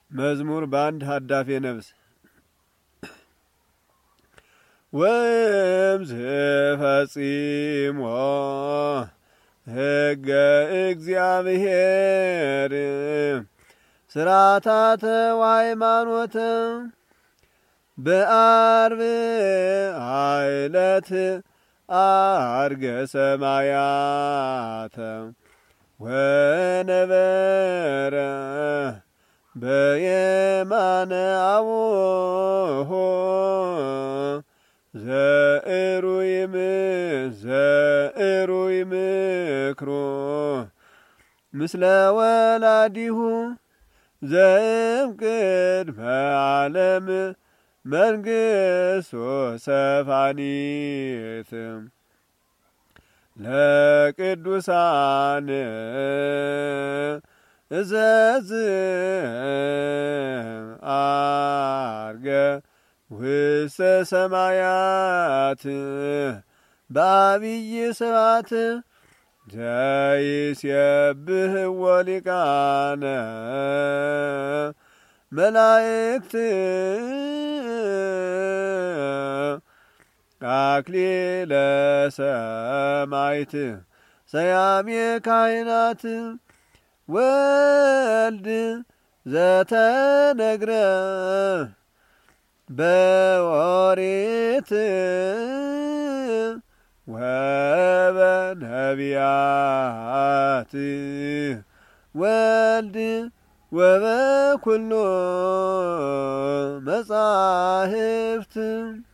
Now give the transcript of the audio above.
መዝሙር በአንድ ሀዳፌ ነፍስ ወእምዝ ፈጺሞ ሕገ እግዚአብሔር ስርዓታተ ወሃይማኖተ በአርብ ኃይለት አርገ ሰማያተ ወነበረ በየማነ አቡሁ ዘእሩይ ምክሮ ምስለ ወላዲሁ ዘእምቅድመ ዓለም መንግሥቱ ሰፋኒት ለቅዱሳን እዘዝ አርገ ውስተ ሰማያት በአብይ ስብሐት ዘይሴብሕዎ ሊቃነ መላእክት አክሊለ ሰማዕት ሰያሜ ካህናት ወልድ ዘተነግረ በኦሪት ወበነቢያት ወልድ ወበኩሉ መጻሕፍት